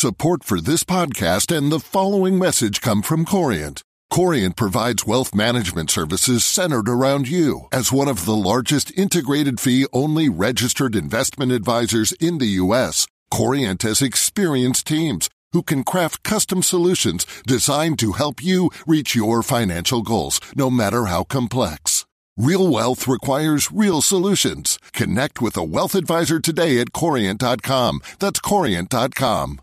Support for this podcast and the following message come from Corient. Corient provides wealth management services centered around you. As one of the largest integrated fee-only registered investment advisors in the U.S., Corient has experienced teams who can craft custom solutions designed to help you reach your financial goals, no matter how complex. Real wealth requires real solutions. Connect with a wealth advisor today at Corient.com. That's Corient.com.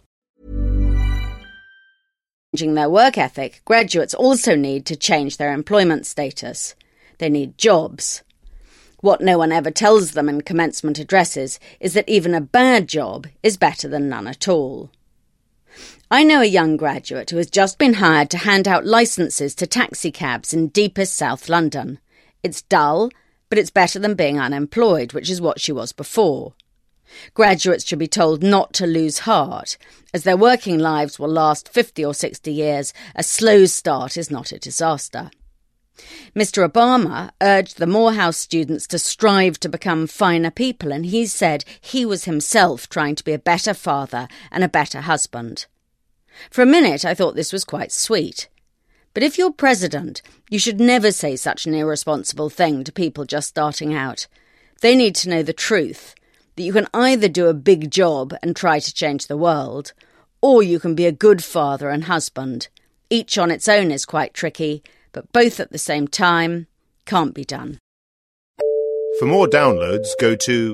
Changing their work ethic, graduates also need to change their employment status. They need jobs. What no one ever tells them in commencement addresses is that even a bad job is better than none at all. I know a young graduate who has just been hired to hand out licences to taxicabs in deepest South London. It's dull, but it's better than being unemployed, which is what she was before. Graduates should be told not to lose heart. As their working lives will last 50 or 60 years, a slow start is not a disaster. Mr. Obama urged the Morehouse students to strive to become finer people, and he said he was himself trying to be a better father and a better husband. For a minute, I thought this was quite sweet. But if you're president, you should never say such an irresponsible thing to people just starting out. They need to know the truth, that you can either do a big job and try to change the world, or you can be a good father and husband. Each on its own is quite tricky, but both at the same time can't be done. For more downloads, go to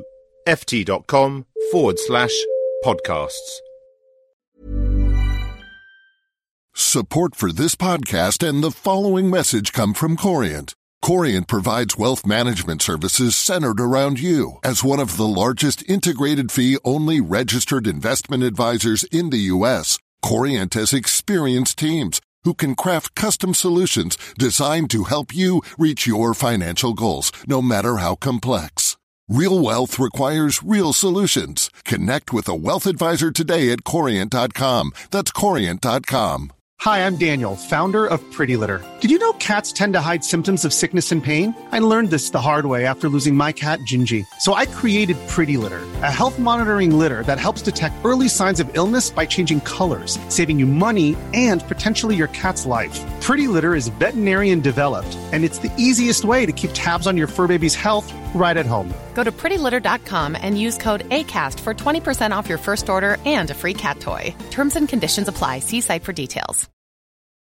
ft.com/podcasts. Support for this podcast and the following message come from Corient. Corient provides wealth management services centered around you. As one of the largest integrated fee-only registered investment advisors in the U.S., Corient has experienced teams who can craft custom solutions designed to help you reach your financial goals, no matter how complex. Real wealth requires real solutions. Connect with a wealth advisor today at Corient.com. That's Corient.com. Hi, I'm Daniel, founder of Pretty Litter. Did you know cats tend to hide symptoms of sickness and pain? I learned this the hard way after losing my cat, Gingy. So I created Pretty Litter, a health monitoring litter that helps detect early signs of illness by changing colors, saving you money and potentially your cat's life. Pretty Litter is veterinarian developed, and it's the easiest way to keep tabs on your fur baby's health right at home. Go to prettylitter.com and use code ACAST for 20% off your first order and a free cat toy. Terms and conditions apply. See site for details.